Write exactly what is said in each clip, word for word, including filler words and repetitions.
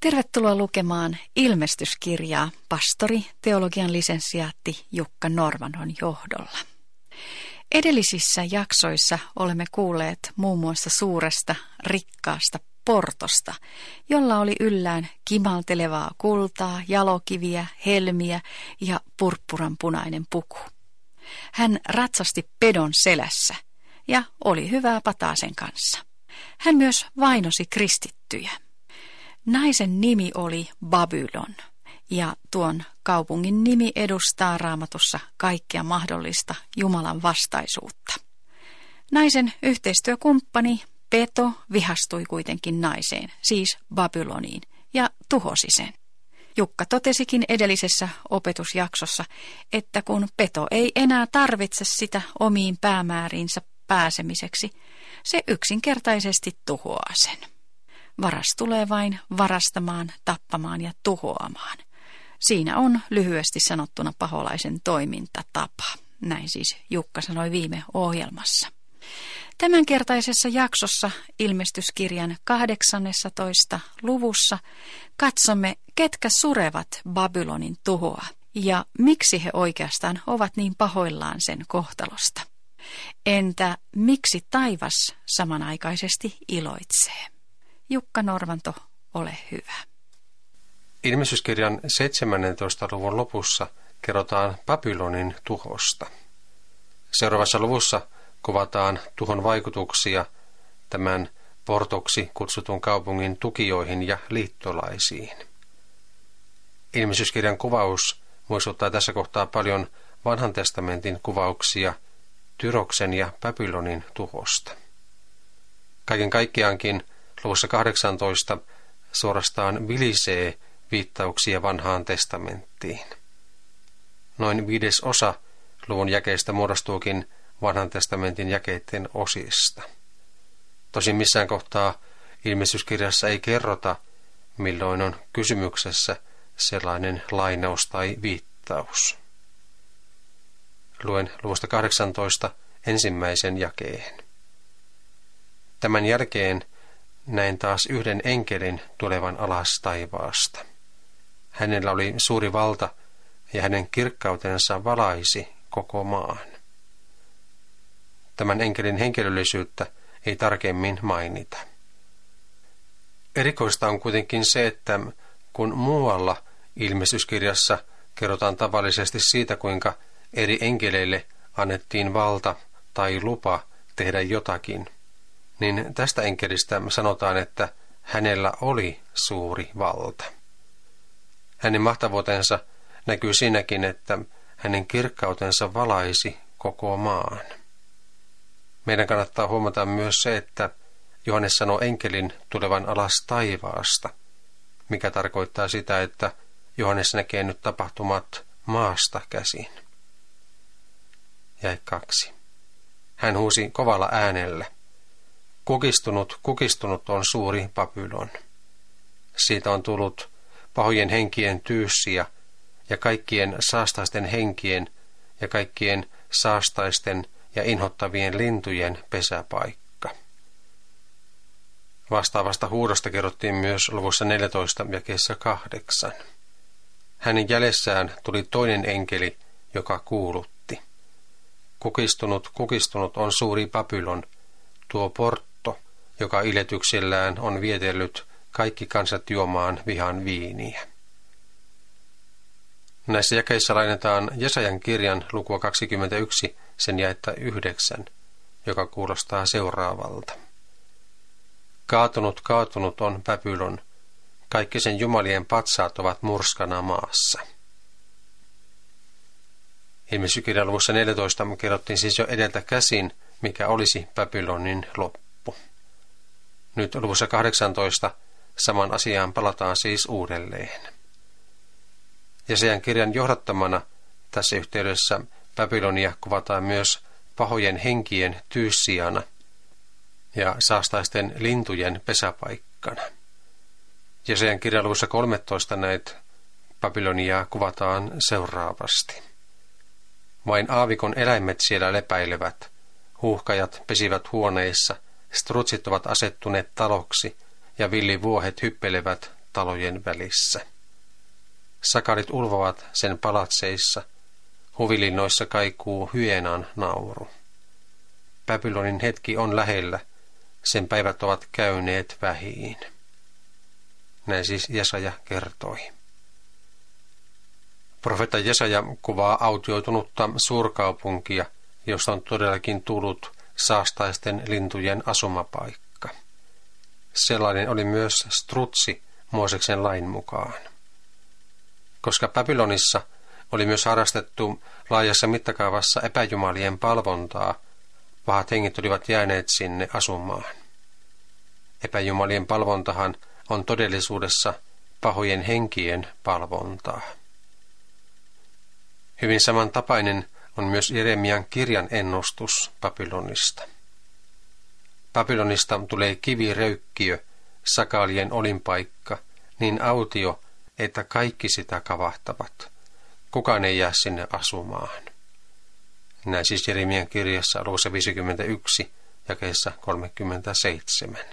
Tervetuloa lukemaan ilmestyskirjaa pastori, teologian lisensiaatti Jukka Norvannon johdolla. Edellisissä jaksoissa olemme kuulleet muun muassa suuresta, rikkaasta portosta, jolla oli yllään kimaltelevaa kultaa, jalokiviä, helmiä ja purppuranpunainen puku. Hän ratsasti pedon selässä ja oli hyvää pataa sen kanssa. Hän myös vainosi kristittyjä. Naisen nimi oli Babylon, ja tuon kaupungin nimi edustaa Raamatussa kaikkea mahdollista Jumalan vastaisuutta. Naisen yhteistyökumppani Peto vihastui kuitenkin naiseen, siis Babyloniin, ja tuhosi sen. Jukka totesikin edellisessä opetusjaksossa, että kun Peto ei enää tarvitse sitä omiin päämääriinsä pääsemiseksi, se yksinkertaisesti tuhoaa sen. Varas tulee vain varastamaan, tappamaan ja tuhoamaan. Siinä on lyhyesti sanottuna paholaisen toimintatapa. Näin siis Jukka sanoi viime ohjelmassa. Tämänkertaisessa jaksossa ilmestyskirjan kahdeksannessatoista luvussa katsomme, ketkä surevat Babylonin tuhoa ja miksi he oikeastaan ovat niin pahoillaan sen kohtalosta. Entä miksi taivas samanaikaisesti iloitsee? Jukka Norvanto, ole hyvä. Ilmestyskirjan seitsemännentoista luvun lopussa kerrotaan Babylonin tuhosta. Seuraavassa luvussa kuvataan tuhon vaikutuksia tämän portoksi kutsutun kaupungin tukijoihin ja liittolaisiin. Ilmestyskirjan kuvaus muistuttaa tässä kohtaa paljon Vanhan testamentin kuvauksia Tyroksen ja Babylonin tuhosta. Kaiken kaikkiaankin luvussa kahdeksantoista suorastaan vilisee viittauksia Vanhaan testamenttiin. Noin viides osa luvun jakeista muodostuukin Vanhan testamentin jakeiden osista. Tosin missään kohtaa ilmestyskirjassa ei kerrota, milloin on kysymyksessä sellainen lainaus tai viittaus. Luen luvusta kahdeksantoista ensimmäisen jakeen. Tämän jälkeen näin taas yhden enkelin tulevan alas taivaasta. Hänellä oli suuri valta ja hänen kirkkautensa valaisi koko maan. Tämän enkelin henkilöllisyyttä ei tarkemmin mainita. Erikoista on kuitenkin se, että kun muualla ilmestyskirjassa kerrotaan tavallisesti siitä, kuinka eri enkeleille annettiin valta tai lupa tehdä jotakin, niin tästä enkelistä sanotaan, että hänellä oli suuri valta. Hänen mahtavuutensa näkyy siinäkin, että hänen kirkkautensa valaisi koko maan. Meidän kannattaa huomata myös se, että Johannes sanoo enkelin tulevan alas taivaasta, mikä tarkoittaa sitä, että Johannes näkee nyt tapahtumat maasta käsin. Jae kaksi. Hän huusi kovalla äänellä. Kukistunut, kukistunut on suuri Babylon. Siitä on tullut pahojen henkien tyyssiä ja kaikkien saastaisten henkien ja kaikkien saastaisten ja inhottavien lintujen pesäpaikka. Vastaavasta huudosta kerrottiin myös luvussa neljätoista jakeessa kahdeksan. Hänen jäljessään tuli toinen enkeli, joka kuulutti. Kukistunut, kukistunut on suuri Babylon, tuo portto, joka iletyksillään on vietellyt kaikki kansat juomaan vihan viiniä. Näissä jakeissa lainataan Jesajan kirjan lukua kaksikymmentäyksi, sen jaetta yhdeksän, joka kuulostaa seuraavalta. Kaatunut, kaatunut on Babylon, kaikki sen jumalien patsaat ovat murskana maassa. Ilmestyskirjan luvussa neljätoista kerrottiin siis jo edeltä käsin, mikä olisi Babylonin loppu. Nyt luvussa kahdeksantoista saman asiaan palataan siis uudelleen. Jesajan kirjan johdattamana tässä yhteydessä Babylonia kuvataan myös pahojen henkien tyyssijana ja saastaisten lintujen pesäpaikkana. Jesajan kirjan luvussa kolmetoista näet Babyloniaa kuvataan seuraavasti. Vain aavikon eläimet siellä lepäilevät, huuhkajat pesivät huoneissa, strutsit ovat asettuneet taloksi ja villivuohet hyppelevät talojen välissä. Sakalit ulvovat sen palatseissa, huvilinnoissa kaikuu hyenan nauru. Babylonin hetki on lähellä, sen päivät ovat käyneet vähiin. Näin siis Jesaja kertoi. Profeetta Jesaja kuvaa autioitunutta suurkaupunkia, josta on todellakin tullut saastaisten lintujen asumapaikka. Sellainen oli myös Strutsi Mooseksen lain mukaan. Koska Babylonissa oli myös harrastettu laajassa mittakaavassa epäjumalien palvontaa, pahat hengit olivat jääneet sinne asumaan. Epäjumalien palvontahan on todellisuudessa pahojen henkien palvontaa. Hyvin samantapainen on myös Jeremian kirjan ennustus Babylonista. Babylonista tulee kiviröykkiö, sakalien olinpaikka, niin autio, että kaikki sitä kavahtavat. Kukaan ei jää sinne asumaan. Näin siis Jeremian kirjassa luvussa viisikymmentäyksi, jakeessa kolmekymmentäseitsemän.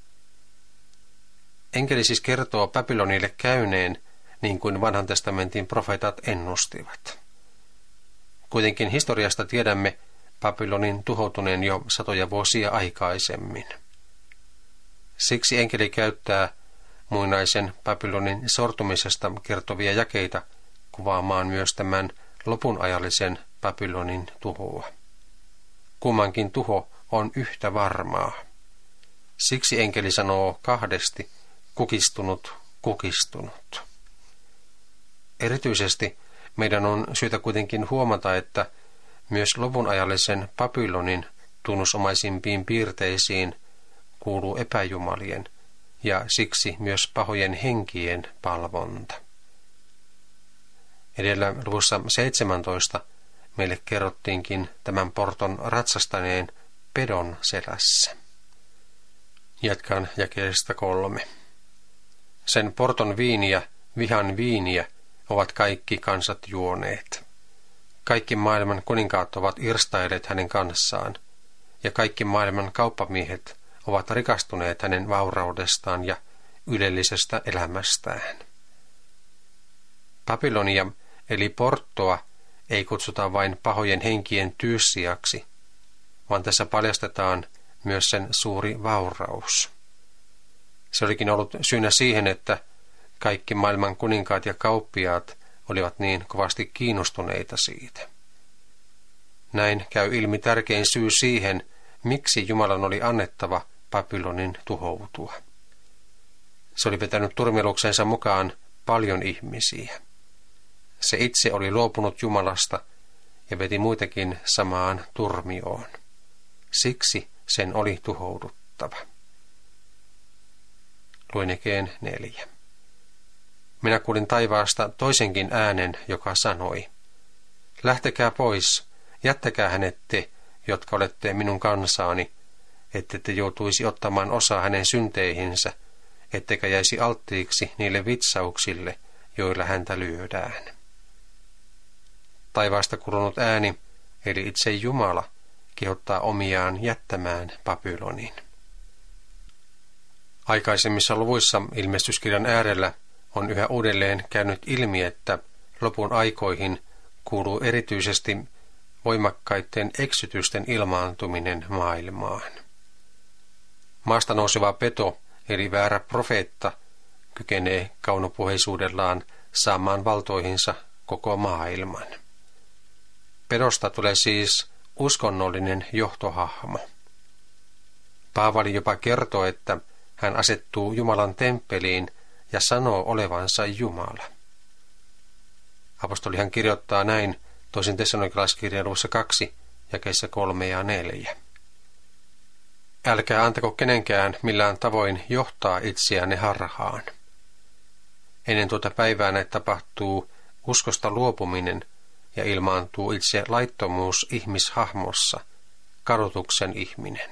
Enkeli siis kertoo Babylonille käyneen, niin kuin vanhan testamentin profeetat ennustivat. Kuitenkin historiasta tiedämme Babylonin tuhoutuneen jo satoja vuosia aikaisemmin. Siksi enkeli käyttää muinaisen Babylonin sortumisesta kertovia jakeita kuvaamaan myös tämän lopunajallisen Babylonin tuhoa. Kummankin tuho on yhtä varmaa. Siksi enkeli sanoo kahdesti kukistunut, kukistunut. Erityisesti meidän on syytä kuitenkin huomata, että myös lopunajallisen Babylonin tunnusomaisimpiin piirteisiin kuuluu epäjumalien ja siksi myös pahojen henkien palvonta. Edellä luvussa seitsemäntoista meille kerrottiinkin tämän porton ratsastaneen pedon selässä. Jatkan jakeesta kolme. Sen porton viiniä, vihan viiniä, ovat kaikki kansat juoneet. Kaikki maailman kuninkaat ovat irstailleet hänen kanssaan, ja kaikki maailman kauppamiehet ovat rikastuneet hänen vauraudestaan ja ylellisestä elämästään. Babylonia, eli Porttoa, ei kutsuta vain pahojen henkien tyyssiaksi, vaan tässä paljastetaan myös sen suuri vauraus. Se olikin ollut syynä siihen, että kaikki maailman kuninkaat ja kauppiaat olivat niin kovasti kiinnostuneita siitä. Näin käy ilmi tärkein syy siihen, miksi Jumalan oli annettava Babylonin tuhoutua. Se oli vetänyt turmeluksensa mukaan paljon ihmisiä. Se itse oli luopunut Jumalasta ja veti muitakin samaan turmioon. Siksi sen oli tuhouduttava. Luen jakeen neljä. Minä kuulin taivaasta toisenkin äänen, joka sanoi, lähtekää pois, jättäkää hänet te, jotka olette minun kansaani, ette te joutuisi ottamaan osaa hänen synteihinsä, ettekä jäisi alttiiksi niille vitsauksille, joilla häntä lyödään. Taivaasta kuulunut ääni, eli itse Jumala, kehottaa omiaan jättämään Babylonin. Aikaisemmissa luvuissa ilmestyskirjan äärellä on yhä uudelleen käynyt ilmi, että lopun aikoihin kuuluu erityisesti voimakkaiden eksytysten ilmaantuminen maailmaan. Maasta nouseva peto, eli väärä profeetta, kykenee kaunopuheisuudellaan saamaan valtoihinsa koko maailman. Pedosta tulee siis uskonnollinen johtohahmo. Paavali jopa kertoo, että hän asettuu Jumalan temppeliin ja sanoo olevansa Jumala. Apostolihan kirjoittaa näin toisen Tessalonikalaiskirjan luvussa kaksi, jakeissa kolme ja neljä. Älkää antako kenenkään millään tavoin johtaa itseänne harhaan. Ennen tuota päivää näitä tapahtuu uskosta luopuminen ja ilmaantuu itse laittomuus ihmishahmossa, kadotuksen ihminen.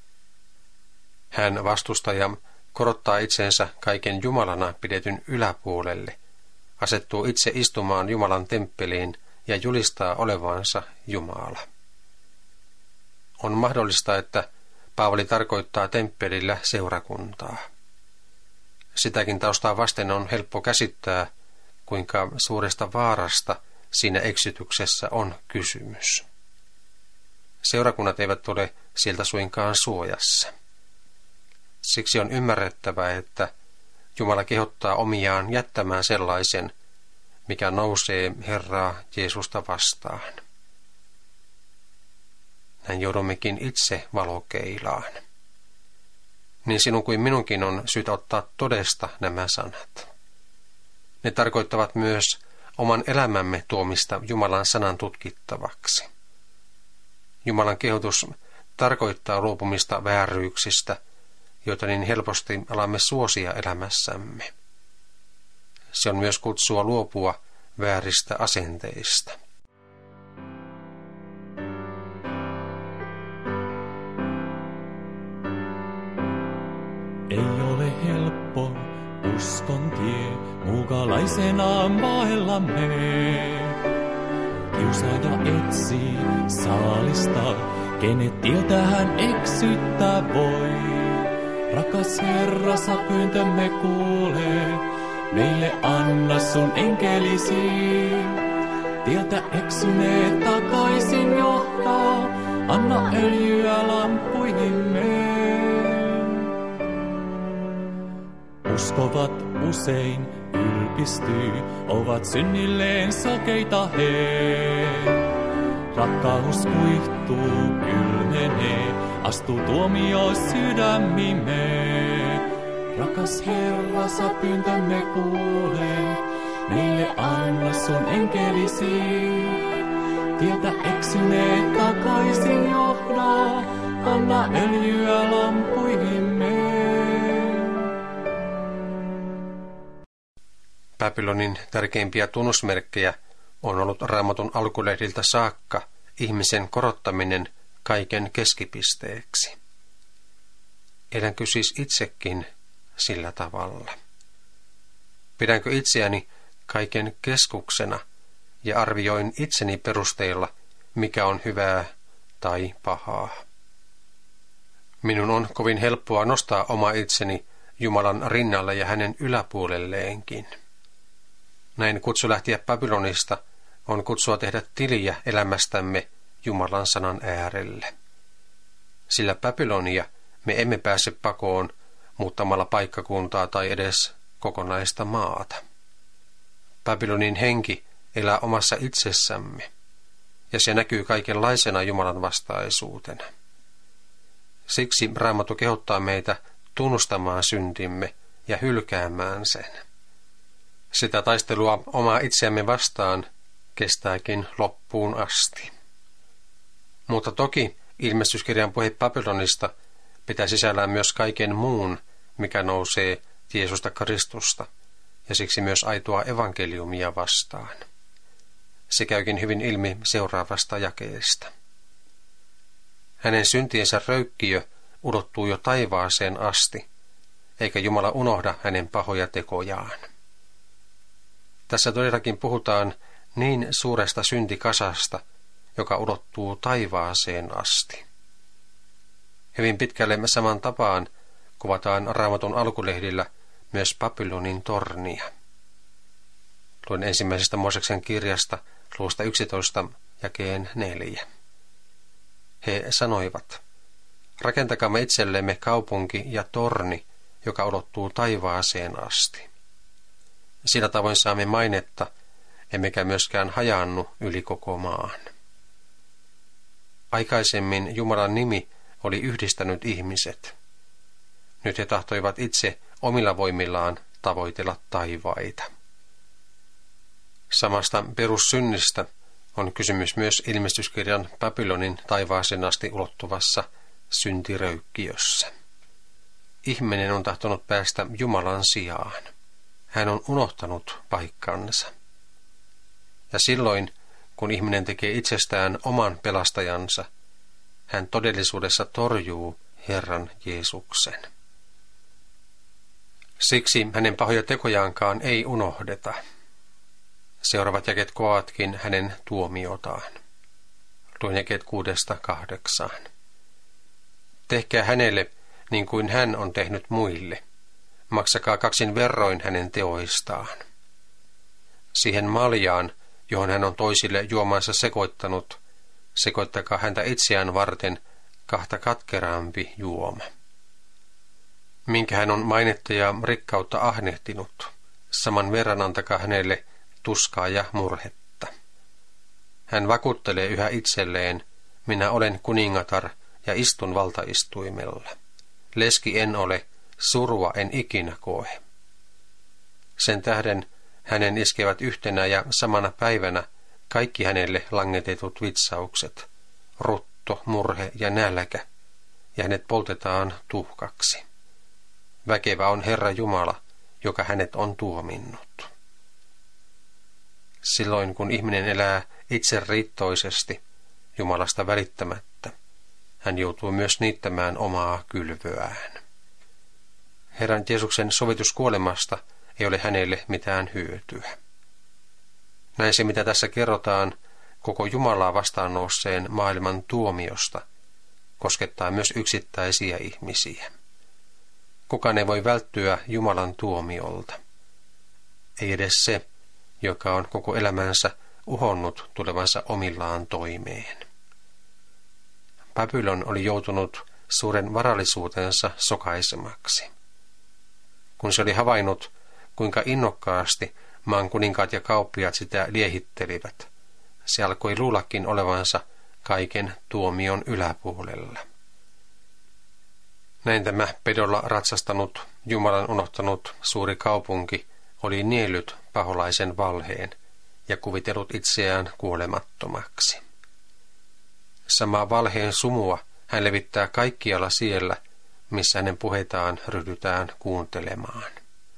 Hän vastustaja korottaa itsensä kaiken Jumalana pidetyn yläpuolelle, asettuu itse istumaan Jumalan temppeliin ja julistaa olevansa Jumala. On mahdollista, että Paavali tarkoittaa temppelillä seurakuntaa. Sitäkin taustaa vasten on helppo käsittää, kuinka suuresta vaarasta siinä eksytyksessä on kysymys. Seurakunnat eivät ole sieltä suinkaan suojassa. Siksi on ymmärrettävä, että Jumala kehottaa omiaan jättämään sellaisen, mikä nousee Herraa Jeesusta vastaan. Näin joudummekin itse valokeilaan. Niin sinun kuin minunkin on syytä ottaa todesta nämä sanat. Ne tarkoittavat myös oman elämämme tuomista Jumalan sanan tutkittavaksi. Jumalan kehotus tarkoittaa luopumista vääryyksistä, joita niin helposti alamme suosia elämässämme. Se on myös kutsua luopua vääristä asenteista. Ei ole helppo uskon tie mukalaisena maailmamme. Kiusaaja etsii saalista, kenet tieltä hän eksyttää voi. Rakas Herra, sä pyyntömme kuulee, meille anna sun enkelisi. Tieltä eksyneet takaisin johtaa, anna öljyä lampuihimme. Uskovat usein ylpistyy, ovat synnilleen sokeita he. Rakkaus kuihtuu, kylmenee, astuu tuomio sydämimme. Rakas Herra, sä pyyntömme kuulee, meille anna sun enkelisi. Tieltä eksyneet takaisin johda, anna öljyä lampuihimme. Babylonin tärkeimpiä tunnusmerkkejä on ollut Raamatun alkulehdiltä saakka ihmisen korottaminen kaiken keskipisteeksi. Elänkö siis itsekin sillä tavalla? Pidänkö itseäni kaiken keskuksena ja arvioin itseni perusteella, mikä on hyvää tai pahaa? Minun on kovin helppoa nostaa oma itseni Jumalan rinnalle ja hänen yläpuolelleenkin. Näin kutsu lähtiä Babylonista on kutsua tehdä tiliä elämästämme Jumalan sanan äärelle. Sillä Babylonia me emme pääse pakoon muuttamalla paikkakuntaa tai edes kokonaista maata. Babylonin henki elää omassa itsessämme, ja se näkyy kaikenlaisena Jumalan vastaisuutena. Siksi Raamattu kehottaa meitä tunnustamaan syntimme ja hylkäämään sen. Sitä taistelua omaa itseämme vastaan kestääkin loppuun asti. Mutta toki ilmestyskirjan puhe Babylonista pitää sisällään myös kaiken muun, mikä nousee Jeesusta Kristusta, ja siksi myös aitoa evankeliumia vastaan. Se käykin hyvin ilmi seuraavasta jakeesta. Hänen syntiensä röykkiö ulottuu jo taivaaseen asti, eikä Jumala unohda hänen pahoja tekojaan. Tässä todellakin puhutaan niin suuresta syntikasasta, joka ulottuu taivaaseen asti. Hyvin pitkälle saman tapaan kuvataan Raamatun alkulehdillä myös Babylonin tornia. Luen ensimmäisestä Mooseksen kirjasta luvusta yksitoista jakeen neljä. He sanoivat, rakentakaamme itsellemme kaupunki ja torni, joka ulottuu taivaaseen asti. Sillä tavoin saamme mainetta, emmekä myöskään hajaannu yli koko maan. Aikaisemmin Jumalan nimi oli yhdistänyt ihmiset. Nyt he tahtoivat itse omilla voimillaan tavoitella taivaita. Samasta perussynnistä on kysymys myös ilmestyskirjan Babylonin taivaaseen asti ulottuvassa syntiröykkiössä. Ihminen on tahtonut päästä Jumalan sijaan. Hän on unohtanut paikkansa. Ja silloin, kun ihminen tekee itsestään oman pelastajansa, hän todellisuudessa torjuu Herran Jeesuksen. Siksi hänen pahoja tekojaankaan ei unohdeta. Seuraavat jakeet koavatkin hänen tuomiotaan. Luen jakeet kuudesta kahdeksaan. Tehkää hänelle niin kuin hän on tehnyt muille. maksakaa kaksin verroin hänen teoistaan. Siihen maljaan, johon hän on toisille juomansa sekoittanut, sekoittakaa häntä itseään varten kahta katkerampi juoma. Minkä hän on mainetta ja rikkautta ahnehtinut, saman verran antakaa hänelle tuskaa ja murhetta. Hän vakuuttelee yhä itselleen, minä olen kuningatar ja istun valtaistuimella. Leski en ole, surua en ikinä koe. Sen tähden hänen iskevät yhtenä ja samana päivänä kaikki hänelle langetetut vitsaukset, rutto, murhe ja nälkä, ja hänet poltetaan tuhkaksi. Väkevä on Herra Jumala, joka hänet on tuominnut. Silloin kun ihminen elää itseriittoisesti, Jumalasta välittämättä, hän joutuu myös niittämään omaa kylvöään. Herran Jeesuksen sovitus kuolemasta ei ole hänelle mitään hyötyä. Näin se, mitä tässä kerrotaan koko Jumalaa vastaan nousseen maailman tuomiosta, koskettaa myös yksittäisiä ihmisiä. Kukaan ei voi välttyä Jumalan tuomiolta. Ei edes se, joka on koko elämänsä uhonnut tulevansa omillaan toimeen. Babylon oli joutunut suuren varallisuutensa sokaisemaksi. Kun se oli havainnut, kuinka innokkaasti maan kuninkaat ja kauppiaat sitä liehittelivät, se alkoi luullakin olevansa kaiken tuomion yläpuolella. Näin tämä pedolla ratsastanut, Jumalan unohtanut suuri kaupunki oli niellyt paholaisen valheen ja kuvitellut itseään kuolemattomaksi. Samaa valheen sumua hän levittää kaikkialla siellä, missä hänen puheitaan ryhdytään kuuntelemaan.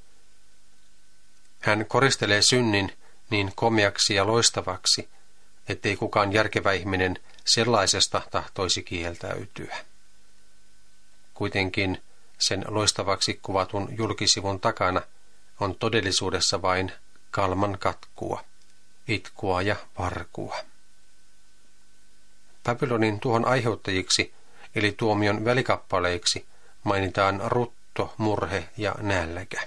Hän koristelee synnin niin komeaksi ja loistavaksi, ettei kukaan järkevä ihminen sellaisesta tahtoisi kieltäytyä. Kuitenkin sen loistavaksi kuvatun julkisivun takana on todellisuudessa vain kalman katkua, itkua ja varkua. Babylonin tuhon aiheuttajiksi, eli tuomion välikappaleiksi, mainitaan rutto, murhe ja nälkä.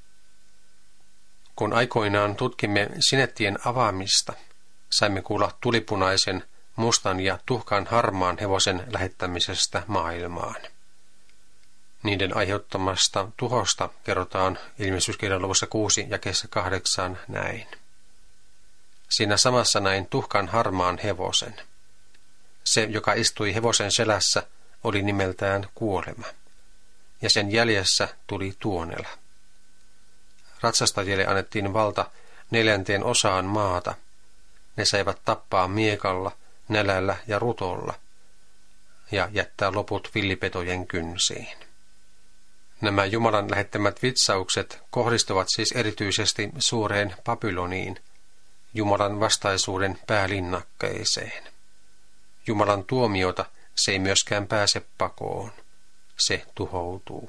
Kun aikoinaan tutkimme sinettien avaamista, saimme kuulla tulipunaisen, mustan ja tuhkan harmaan hevosen lähettämisestä maailmaan. Niiden aiheuttamasta tuhosta kerrotaan Ilmestyskirjan luvussa kuusi jakeessa kahdeksan näin. Siinä samassa näin tuhkan harmaan hevosen. Se, joka istui hevosen selässä, oli nimeltään kuolema, ja sen jäljessä tuli tuonela. Ratsastajille annettiin valta neljänteen osaan maata. Ne saivat tappaa miekalla, nälällä ja rutolla, ja jättää loput villipetojen kynsiin. Nämä Jumalan lähettämät vitsaukset kohdistuvat siis erityisesti suureen Babyloniin, Jumalan vastaisuuden päälinnakkeeseen. Jumalan tuomiota se ei myöskään pääse pakoon. Se tuhoutuu.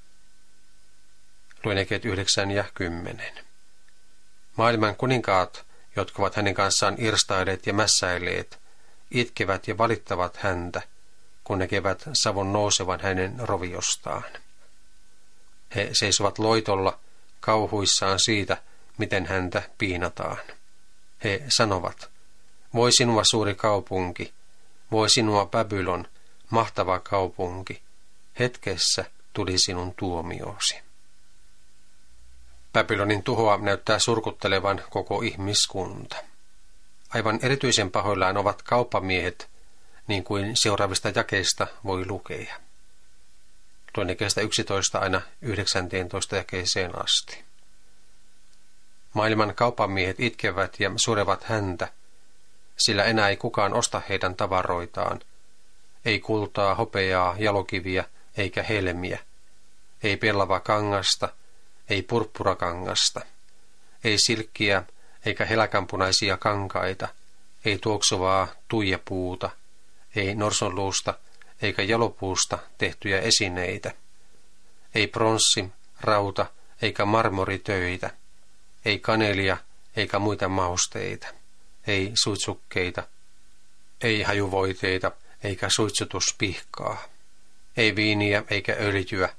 Luen jakeet yhdeksän ja kymmenen. Maailman kuninkaat, jotka ovat hänen kanssaan irstailleet ja mässäilleet, itkevät ja valittavat häntä, kun näkevät savun nousevan hänen roviostaan. He seisovat loitolla kauhuissaan siitä, miten häntä piinataan. He sanovat, voi sinua suuri kaupunki, voi sinua Babylon, mahtava kaupunki, hetkessä tuli sinun tuomiosi. Babylonin tuhoa näyttää surkuttelevan koko ihmiskunta. Aivan erityisen pahoillaan ovat kauppamiehet, niin kuin seuraavista jakeista voi lukea. Luen jakeesta yksitoista aina yhdeksäntoista jakeeseen asti. Maailman kauppamiehet itkevät ja surevat häntä, sillä enää ei kukaan osta heidän tavaroitaan. Ei kultaa, hopeaa, jalokiviä eikä helmiä. Ei pellavaa kangasta, ei purppurakangasta. Ei silkkiä eikä helkanpunaisia kankaita. Ei tuoksuvaa tuijapuuta. Ei norsunluusta eikä jalopuusta tehtyjä esineitä. Ei pronssi, rauta eikä marmoritöitä. Ei kanelia eikä muita mausteita. Ei suitsukkeita, ei hajuvoiteita eikä suitsutuspihkaa. Ei viiniä eikä öljyä,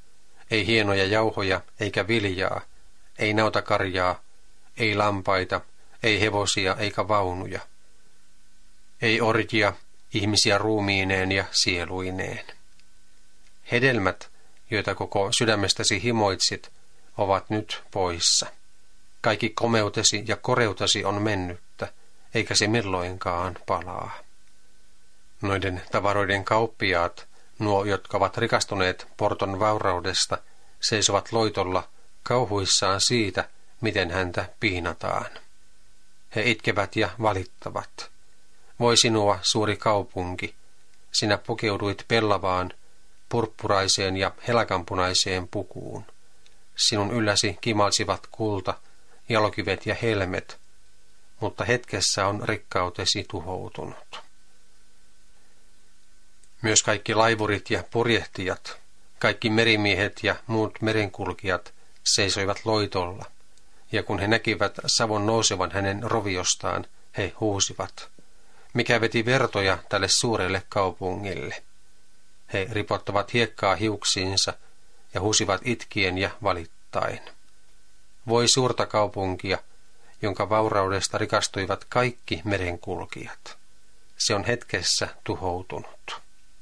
Ei hienoja jauhoja eikä viljaa, ei nautakarjaa, ei lampaita, ei hevosia eikä vaunuja. Ei orjia, ihmisiä ruumiineen ja sieluineen. Hedelmät, joita koko sydämestäsi himoitsit, ovat nyt poissa. Kaikki komeutesi ja koreutasi on mennyttä, eikä se milloinkaan palaa. Noiden tavaroiden kauppiaat, nuo, jotka ovat rikastuneet porton vauraudesta, seisovat loitolla kauhuissaan siitä, miten häntä piinataan. He itkevät ja valittavat. Voi sinua, suuri kaupunki, sinä pukeuduit pellavaan, purppuraiseen ja helakanpunaiseen pukuun. Sinun ylläsi kimalsivat kulta, jalokivet ja helmet, mutta hetkessä on rikkautesi tuhoutunut. Myös kaikki laivurit ja purjehtijat, kaikki merimiehet ja muut merenkulkijat seisoivat loitolla, ja kun he näkivät savon nousevan hänen roviostaan, he huusivat, mikä veti vertoja tälle suurelle kaupungille. He ripottavat hiekkaa hiuksiinsa ja huusivat itkien ja valittain. Voi suurta kaupunkia, jonka vauraudesta rikastuivat kaikki merenkulkijat. Se on hetkessä tuhoutunut.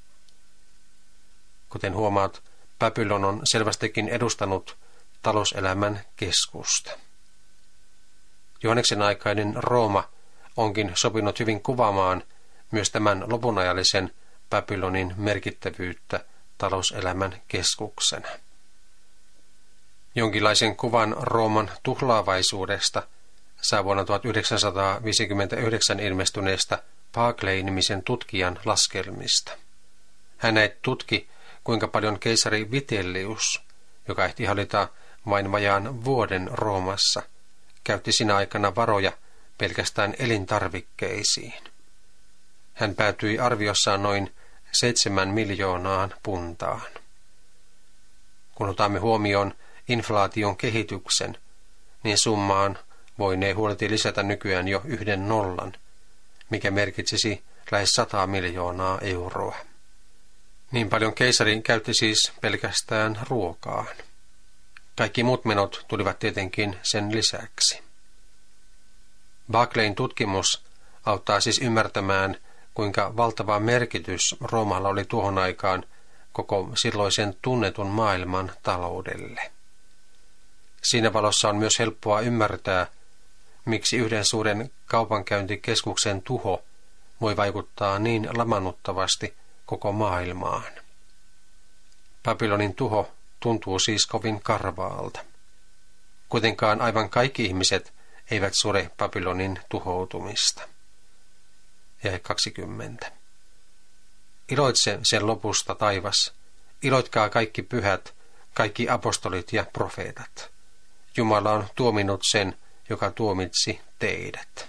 Kuten huomaat, Babylon on selvästikin edustanut talouselämän keskusta. Johanneksen aikainen Rooma onkin sopinut hyvin kuvaamaan myös tämän lopunajallisen Babylonin merkittävyyttä talouselämän keskuksena. Jonkinlaisen kuvan Rooman tuhlaavaisuudesta saa vuonna tuhatyhdeksänsataaviisikymmentäyhdeksän ilmestyneestä Barclay-nimisen tutkijan laskelmista. Hän näet tutki, kuinka paljon keisari Vitellius, joka ehti hallita vain vajaan vuoden Roomassa, käytti sinä aikana varoja pelkästään elintarvikkeisiin. Hän päätyi arviossaan noin seitsemän miljoonaan puntaan. Kun otamme huomioon inflaation kehityksen, niin summaan voinee huoleti lisätä nykyään jo yhden nollan, mikä merkitsisi lähes sata miljoonaa euroa. Niin paljon keisari käytti siis pelkästään ruokaan. Kaikki muut menot tulivat tietenkin sen lisäksi. Barclayn tutkimus auttaa siis ymmärtämään, kuinka valtava merkitys Roomalla oli tuohon aikaan koko silloisen tunnetun maailman taloudelle. Siinä valossa on myös helppoa ymmärtää, miksi yhden suuren kaupankäyntikeskuksen tuho voi vaikuttaa niin lamaannuttavasti koko maailmaan. Babylonin tuho tuntuu siis kovin karvaalta. Kuitenkaan aivan kaikki ihmiset eivät sure Babylonin tuhoutumista. Jae kaksikymmentä. Iloitse sen lopusta, taivas. Iloitkaa kaikki pyhät, kaikki apostolit ja profeetat. Jumala on tuominut sen, joka tuomitsi teidät.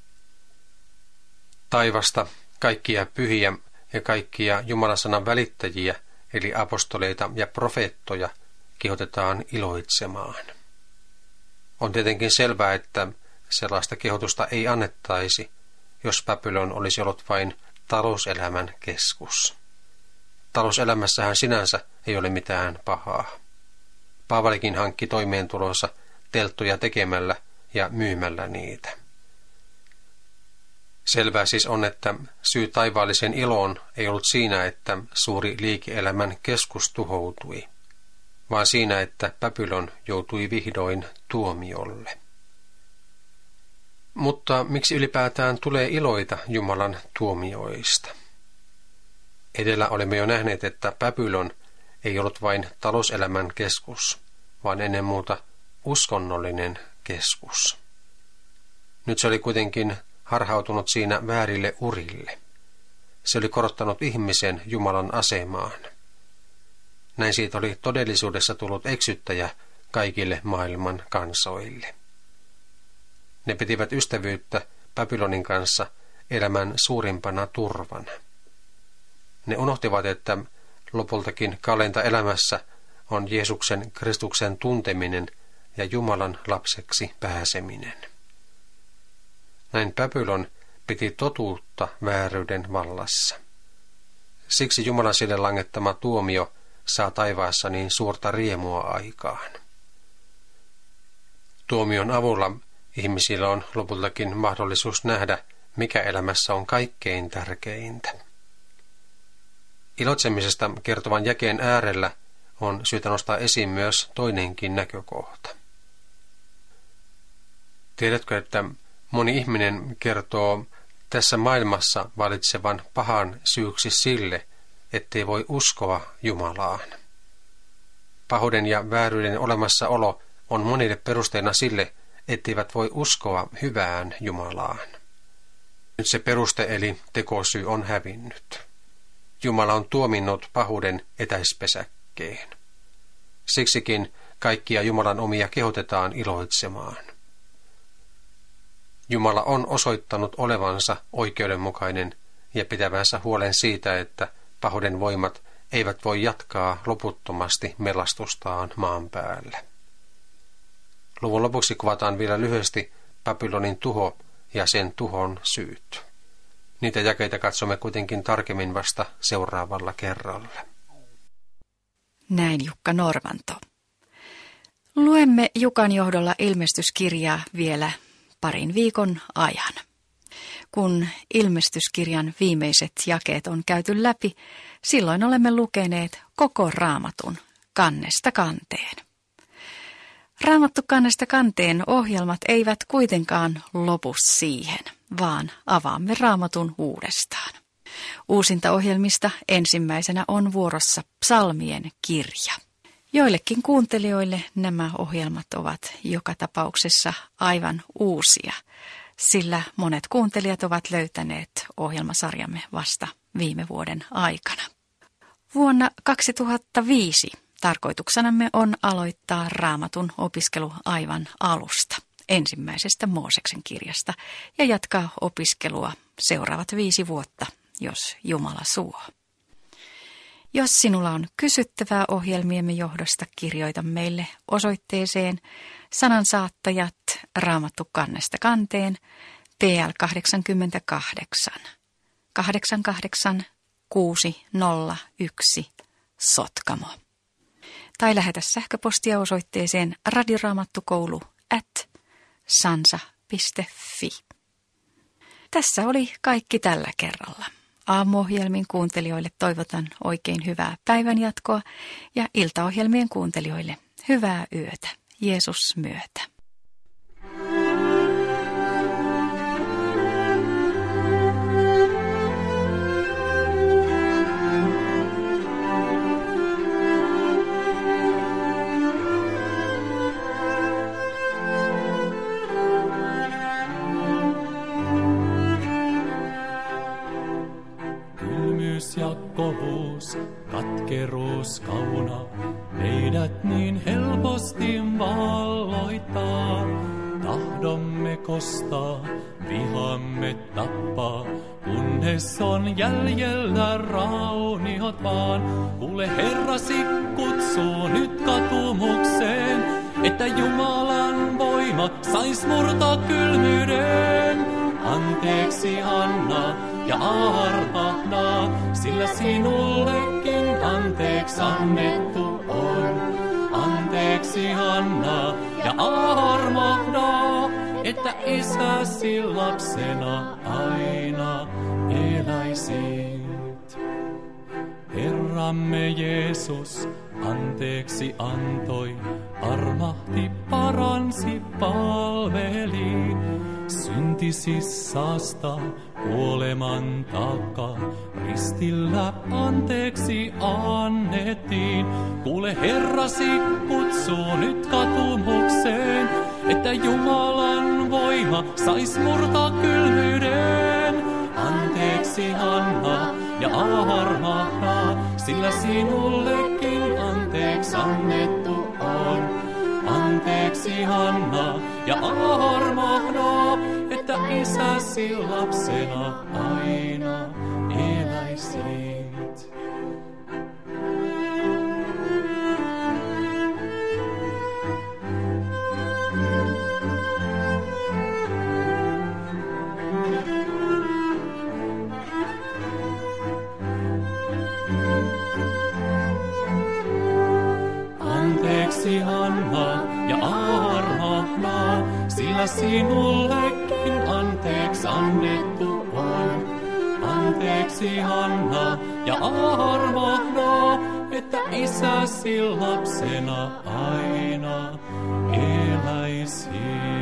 Taivasta, kaikkia pyhiä ja kaikkia Jumalan sanan välittäjiä, eli apostoleita ja profeettoja, kehotetaan iloitsemaan. On tietenkin selvää, että sellaista kehotusta ei annettaisi, jos Babylon olisi ollut vain talouselämän keskus. Talouselämässähän sinänsä ei ole mitään pahaa. Paavalikin hankki toimeentulonsa telttoja tekemällä ja myymällä niitä. Selvää siis on, että syy taivaalliseen iloon ei ollut siinä, että suuri liike-elämän keskus tuhoutui, vaan siinä, että Babylon joutui vihdoin tuomiolle. Mutta miksi ylipäätään tulee iloita Jumalan tuomioista? Edellä olemme jo nähneet, että Babylon ei ollut vain talouselämän keskus, vaan ennen muuta uskonnollinen keskus. Nyt se oli kuitenkin harhautunut siinä väärille urille. Se oli korottanut ihmisen Jumalan asemaan. Näin siitä oli todellisuudessa tullut eksyttäjä kaikille maailman kansoille. Ne pitivät ystävyyttä Babylonin kanssa elämän suurimpana turvana. Ne unohtivat, että lopultakin kalleinta elämässä on Jeesuksen Kristuksen tunteminen ja Jumalan lapseksi pääseminen. Näin Babylon piti totuutta vääryyden vallassa. Siksi Jumalan sille langettama tuomio saa taivaassa niin suurta riemua aikaan. Tuomion avulla ihmisillä on lopultakin mahdollisuus nähdä, mikä elämässä on kaikkein tärkeintä. Iloitsemisesta kertovan jakeen äärellä on syytä nostaa esiin myös toinenkin näkökohta. Tiedätkö, että moni ihminen kertoo tässä maailmassa valitsevan pahan syyksi sille, ettei voi uskoa Jumalaan. Pahuuden ja vääryyden olemassaolo on monille perusteena sille, etteivät voi uskoa hyvään Jumalaan. Nyt se peruste eli tekosyy on hävinnyt. Jumala on tuominnut pahuuden etäispesäkkeen. Siksikin kaikkia Jumalan omia kehotetaan iloitsemaan. Jumala on osoittanut olevansa oikeudenmukainen ja pitävänsä huolen siitä, että pahuuden voimat eivät voi jatkaa loputtomasti melastustaan maan päällä. Luvun lopuksi kuvataan vielä lyhyesti Babylonin tuho ja sen tuhon syyt. Niitä jakeita katsomme kuitenkin tarkemmin vasta seuraavalla kerralla. Näin Jukka Norvanto. Luemme Jukan johdolla ilmestyskirjaa vielä parin viikon ajan. Kun ilmestyskirjan viimeiset jakeet on käyty läpi, silloin olemme lukeneet koko Raamatun kannesta kanteen. Raamattu kannesta kanteen ohjelmat eivät kuitenkaan lopu siihen, vaan avaamme Raamatun uudestaan. Uusinta ohjelmista ensimmäisenä on vuorossa psalmien kirja. Joillekin kuuntelijoille nämä ohjelmat ovat joka tapauksessa aivan uusia, sillä monet kuuntelijat ovat löytäneet ohjelmasarjamme vasta viime vuoden aikana. Vuonna kaksituhattaviisi tarkoituksenamme on aloittaa Raamatun opiskelu aivan alusta, ensimmäisestä Mooseksen kirjasta, ja jatkaa opiskelua seuraavat viisi vuotta, jos Jumala suo. Jos sinulla on kysyttävää ohjelmiemme johdosta, kirjoita meille osoitteeseen Sanansaattajat, Raamattu kannesta kanteen, P L kahdeksankymmentäkahdeksan, kahdeksankymmentäkahdeksan kuusi nolla yksi, Sotkamo. Tai lähetä sähköpostia osoitteeseen radioraamattukoulu at sansa piste fi. Tässä oli kaikki tällä kerralla. Aamuohjelmien kuuntelijoille toivotan oikein hyvää päivänjatkoa ja iltaohjelmien kuuntelijoille hyvää yötä. Jeesus myötä. Ja kovuus, katkeruus, kauna, meidät niin helposti valloittaa. Tahdomme kostaa, vihamme tappaa, kunnes on jäljellä rauniot vaan. Kuule Herrasi kutsuu nyt katumukseen, että Jumalan voima sais murtaa kylmyyden. Anteeksi anna ja armahda, sillä sinullekin anteeksi annettu on. Anteeksi anna ja armahda, että isäsi lapsena aina eläisit. Herramme Jeesus anteeksi antoi, armahti, paransi, palveli. Syntisi saasta kuoleman taakka, ristillä anteeksi annettiin. Kuule Herrasi kutsuu nyt katumukseen, että Jumalan voima sais murtaa kylmyyden. Anteeksi anna ja armahda, sillä sinullekin anteeksi annettu on. Anteeksi anna ja armahda, että isäsi lapsena aina eläisit. Anteeksi anna ja armahda, sillä sinullekin anteeksi annettu on. Anteeksi anna ja armahda, että isäsi lapsena aina eläisi.